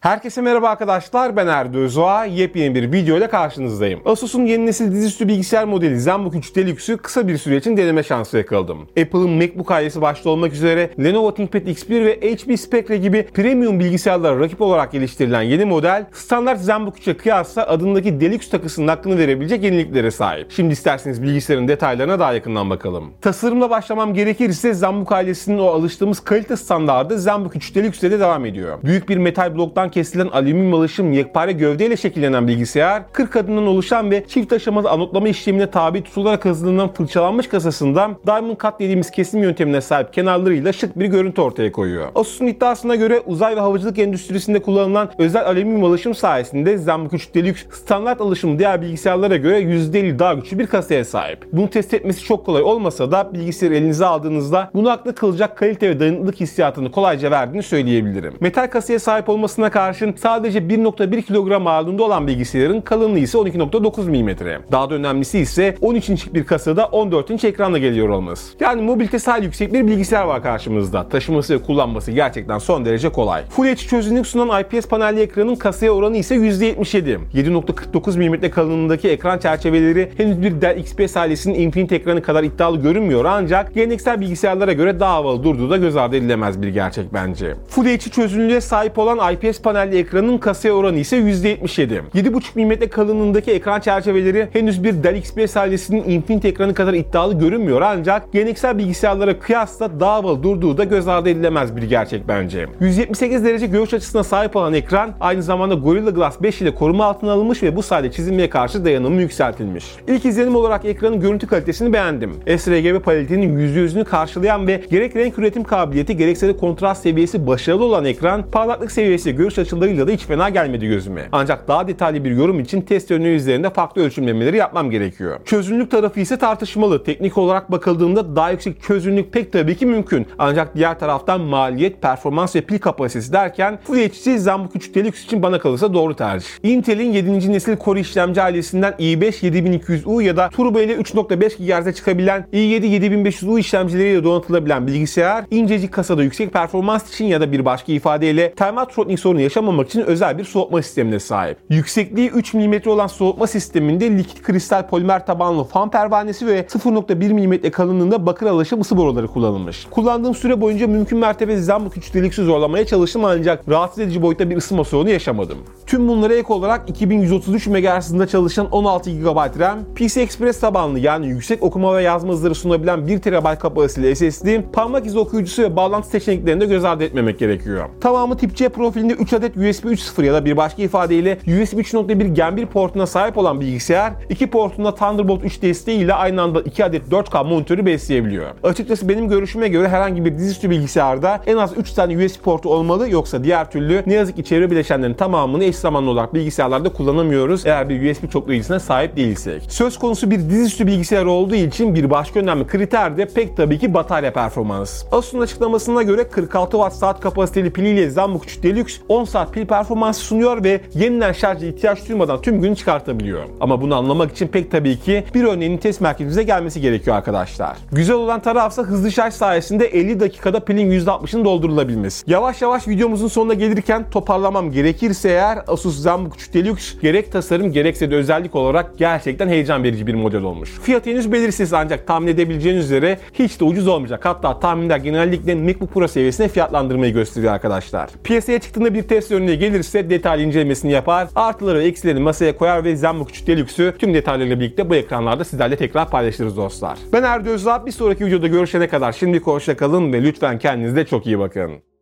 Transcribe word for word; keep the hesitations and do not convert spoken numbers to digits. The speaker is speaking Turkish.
Herkese merhaba arkadaşlar, ben Erdo Özoğa. Yepyeni bir video ile karşınızdayım. Asus'un yeni nesil dizüstü bilgisayar modeli ZenBook üç Deluxe'ü kısa bir süre için deneme şansı yakaladım. Apple'ın MacBook ailesi başta olmak üzere Lenovo ThinkPad X bir ve H P Spectre gibi premium bilgisayarlara rakip olarak geliştirilen yeni model, standart ZenBook üçe kıyasla adındaki Deluxe takısının hakkını verebilecek yeniliklere sahip. Şimdi isterseniz bilgisayarın detaylarına daha yakından bakalım. Tasarımla başlamam gerekirse ZenBook ailesinin o alıştığımız kalite standardı ZenBook üç Deluxe'de de devam ediyor. Büyük bir metal bloktan kesilen alüminyum alaşım yekpare gövdeyle şekillenen bilgisayar, kırk adımdan oluşan ve çift aşamalı anotlama işlemine tabi tutularak hazırlanan fırçalanmış kasasından Diamond Cut dediğimiz kesim yöntemine sahip kenarlarıyla şık bir görüntü ortaya koyuyor. Asus'un iddiasına göre uzay ve havacılık endüstrisinde kullanılan özel alüminyum alaşım sayesinde ZenBook üç Deluxe standart alaşımı diğer bilgisayarlara göre yüzde elli daha güçlü bir kasaya sahip. Bunu test etmesi çok kolay olmasa da bilgisayarı elinize aldığınızda bunu akla kılacak kalite ve dayanıklılık hissiyatını kolayca verdiğini söyleyebilirim. Metal kasaya sahip olmasına karşın sadece bir nokta bir kilogram ağırlığında olan bilgisayarın kalınlığı ise on iki nokta dokuz milimetre. Daha da önemlisi ise on üç inçlik bir kasada on dört inç ekranla geliyor olması. Yani mobilitesi hali yüksek bir bilgisayar var karşımızda. Taşıması ve kullanması gerçekten son derece kolay. Full H D çözünürlük sunan I P S panelli ekranın kasaya oranı ise yüzde yetmiş yedi. yedi nokta kırk dokuz milimetre kalınlığındaki ekran çerçeveleri henüz bir Dell X P S ailesinin Infinite ekranı kadar iddialı görünmüyor, ancak geleneksel bilgisayarlara göre daha havalı durduğu da göz ardı edilemez bir gerçek bence. Full H D çözünürlüğe sahip olan I P S panelli ekranın kasaya oranı ise yüzde yetmiş yedi. yedi buçuk milimetre kalınlığındaki ekran çerçeveleri henüz bir Dell X P S ailesinin Infinite ekranı kadar iddialı görünmüyor, ancak geleneksel bilgisayarlara kıyasla daha havalı durduğu da göz ardı edilemez bir gerçek bence. yüz yetmiş sekiz derece görüş açısına sahip olan ekran aynı zamanda Gorilla Glass beş ile koruma altına alınmış ve bu sayede çizilmeye karşı dayanımı yükseltilmiş. İlk izlenim olarak ekranın görüntü kalitesini beğendim. sRGB paletinin yüzde yüzünü karşılayan ve gerek renk üretim kabiliyeti gerekse de kontrast seviyesi başarılı olan ekran, parlaklık seviyesi görüş açılarıyla da hiç fena gelmedi gözüme. Ancak daha detaylı bir yorum için test örneği üzerinde farklı ölçümlemeleri yapmam gerekiyor. Çözünürlük tarafı ise tartışmalı. Teknik olarak bakıldığında daha yüksek çözünürlük pek tabii ki mümkün. Ancak diğer taraftan maliyet, performans ve pil kapasitesi derken Full H D ZenBook üç Deluxe için bana kalırsa doğru tercih. Intel'in yedinci nesil Core işlemci ailesinden i beş yedi bin iki yüz U ya da Turbo ile üç nokta beş gigahertz'e çıkabilen i yedi yedi bin beş yüz U işlemcileriyle donatılabilen bilgisayar, incecik kasada yüksek performans için ya da bir başka ifadeyle termal throttling sorunu yaşamamak için özel bir soğutma sistemine sahip. Yüksekliği üç milimetre olan soğutma sisteminde likit kristal polimer tabanlı fan pervanesi ve sıfır nokta bir milimetre kalınlığında bakır alaşım ısı boruları kullanılmış. Kullandığım süre boyunca mümkün mertebe ZenBook üç Deluxe'ü zorlamaya çalıştım, ancak rahatsız edici boyutta bir ısınma sorunu yaşamadım. Tüm bunlara ek olarak iki bin yüz otuz üç megahertz hızında çalışan on altı gigabayt RAM, P C I Express tabanlı yani yüksek okuma ve yazma hızları sunabilen bir terabayt kapasiteli S S D, parmak izi okuyucusu ve bağlantı seçeneklerini de göz ardı etmemek gerekiyor. Tamamı tip C profilinde üç adet U S B üç nokta sıfır ya da bir başka ifadeyle U S B üç nokta bir Gen bir portuna sahip olan bilgisayar, iki portunda Thunderbolt üç desteği ile aynı anda iki adet dört K monitörü besleyebiliyor. Açıkçası benim görüşüme göre herhangi bir dizüstü bilgisayarda en az üç tane U S B portu olmalı, yoksa diğer türlü ne yazık ki çevre bileşenlerin tamamını eş zamanlı olarak bilgisayarlarda kullanamıyoruz eğer bir U S B çoklayıcısına sahip değilsek. Söz konusu bir dizüstü bilgisayar olduğu için bir başka önemli kriter de pek tabii ki batarya performansı. Asus'un açıklamasına göre kırk altı watt saat kapasiteli piliyle ZenBook üç Deluxe on saat pil performansı sunuyor ve yeniden şarja ihtiyaç duymadan tüm günü çıkartabiliyor. Ama bunu anlamak için pek tabii ki bir örneğin test merkezimize gelmesi gerekiyor arkadaşlar. Güzel olan tarafsa hızlı şarj sayesinde elli dakikada pilin yüzde altmışını doldurulabilmesi. Yavaş yavaş videomuzun sonuna gelirken toparlamam gerekirse eğer, Asus ZenBook üç Deluxe gerek tasarım gerekse de özellik olarak gerçekten heyecan verici bir model olmuş. Fiyatı henüz belirsiz, ancak tahmin edebileceğiniz üzere hiç de ucuz olmayacak. Hatta tahminler genellikle MacBook Pro seviyesine fiyatlandırmayı gösteriyor arkadaşlar. Piyasaya çıktığında bir test örneği gelirse detaylı incelemesini yapar, artıları ve eksilerini masaya koyar ve ZenBook üç Deluxe'ü tüm detaylarıyla birlikte bu ekranlarda sizlerle tekrar paylaşırız dostlar. Ben Erdo Özoğa, bir sonraki videoda görüşene kadar şimdilik hoşça kalın ve lütfen kendinize çok iyi bakın.